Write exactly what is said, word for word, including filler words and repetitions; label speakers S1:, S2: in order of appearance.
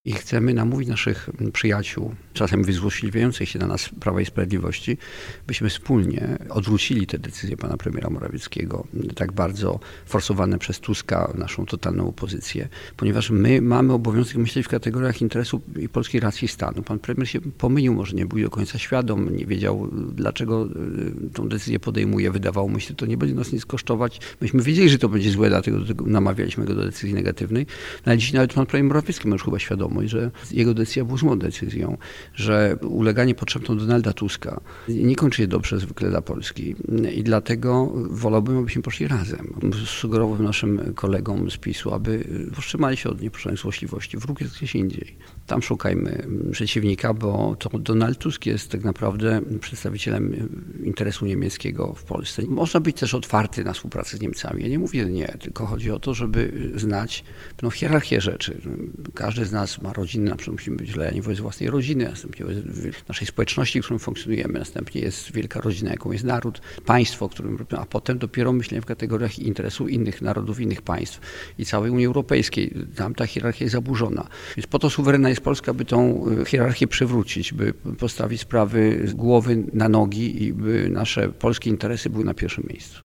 S1: I chcemy namówić naszych przyjaciół, czasem wyzłośliwiających się na nas Prawa i Sprawiedliwości, byśmy wspólnie odwrócili te decyzje pana premiera Morawieckiego, tak bardzo forsowane przez Tuska, naszą totalną opozycję, ponieważ my mamy obowiązek myśleć w kategoriach interesu i polskiej racji stanu. Pan premier się pomylił, może nie był do końca świadom, nie wiedział, dlaczego tą decyzję podejmuje. Wydawało mu się, że to nie będzie nas nic kosztować. Myśmy wiedzieli, że to będzie złe, dlatego namawialiśmy go do decyzji negatywnej. No, ale dziś nawet pan premier Morawiecki ma już chyba świadomość, że jego decyzja była złą decyzją, że uleganie potrzebom Donalda Tuska nie kończy się dobrze zwykle dla Polski i dlatego wolałbym, abyśmy poszli razem. Sugerowałbym naszym kolegom z PiSu, aby powstrzymali się od niepotrzebnych złośliwości. Wróg jest gdzieś indziej. Tam szukajmy przeciwnika, bo to Donald Tusk jest tak naprawdę przedstawicielem interesu niemieckiego w Polsce. Można być też otwarty na współpracę z Niemcami. Ja nie mówię nie, tylko chodzi o to, żeby znać pewną hierarchię rzeczy. Każdy z nas ma rodziny, na przykład musimy być lojalni wobec własnej rodziny, następnie naszej społeczności, w którą funkcjonujemy, następnie jest wielka rodzina, jaką jest naród, państwo, którym, a potem dopiero myślimy w kategoriach interesu innych narodów, innych państw i całej Unii Europejskiej. Tam ta hierarchia jest zaburzona. Więc po to suwerenna jest Polska, by tą hierarchię przywrócić, by postawić sprawy z głowy na nogi i by nasze polskie interesy były na pierwszym miejscu.